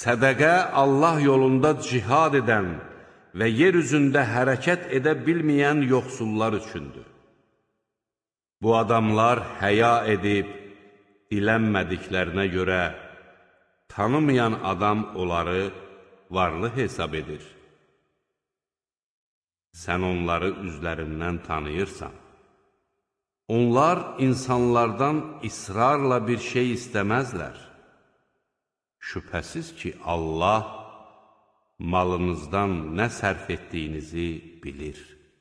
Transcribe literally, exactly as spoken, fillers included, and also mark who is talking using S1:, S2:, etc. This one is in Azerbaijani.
S1: Sədəqə Allah yolunda cihad edən və yer üzündə hərəkət edə bilməyən yoxsullar üçündür. Bu adamlar həya edib, dilənmədiklərinə görə, tanımayan adam onları varlı hesab edir. Sən onları üzlərindən tanıyırsan. Onlar insanlardan israrla bir şey istəməzlər. Şübhəsiz ki, Allah malınızdan nə sərf etdiyinizi bilir.